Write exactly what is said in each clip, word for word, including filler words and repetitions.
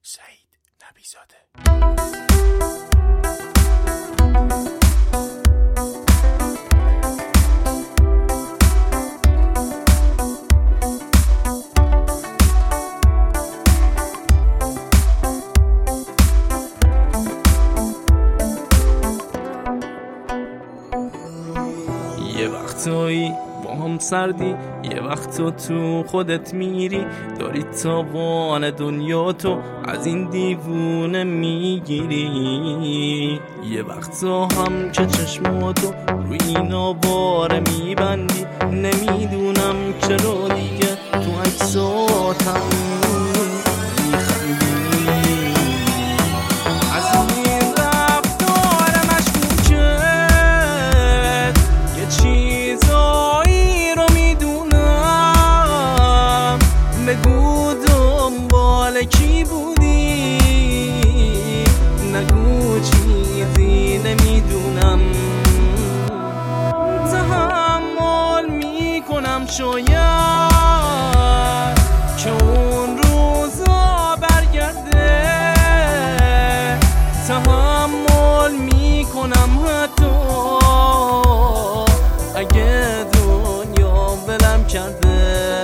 سعید نبیزاده. یه وقتایی با هم سردی، یه وقت تو تو خودت میری، داری تاوان دنیا تو از این دیوونه میگیری. یه وقت هم که چشماتو روی این آواره میبندی، نمیدونم چرا دیگه تو عکساتم میخندی. از این رفتار مشکوکت یه چیزایی رو میدونم، بگو دنبال کی بودی، نگو چیزی نمیدونم. تحمل میکنم شاید که اون روزا برگرده، تحمل میکنم حتی اگه دنیا بلم کرده،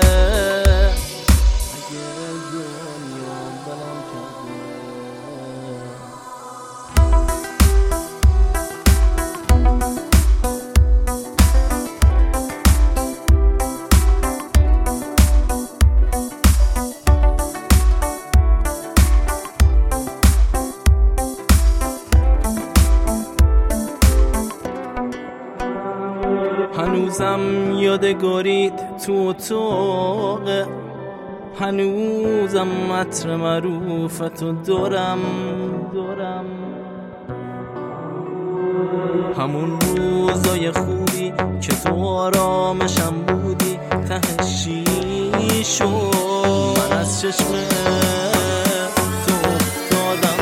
اگه دنیا بلم کرده. هنوزم یادگاریت تو اتاقه، هنوزم عطر معروفتو دارم دارم همون روزای خوبی که تو آرامشم بودی، تهشی شد من از چشم تو افتادم.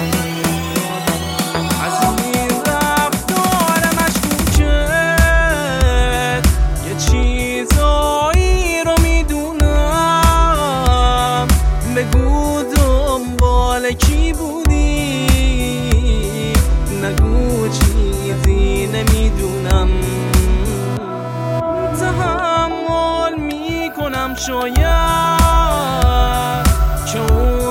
از این رفتار مشکوکت یه چیزایی رو میدونم، بگو دنبال کی بودی، نگو چیزی نمیدونم. تحمل میکنم شاید که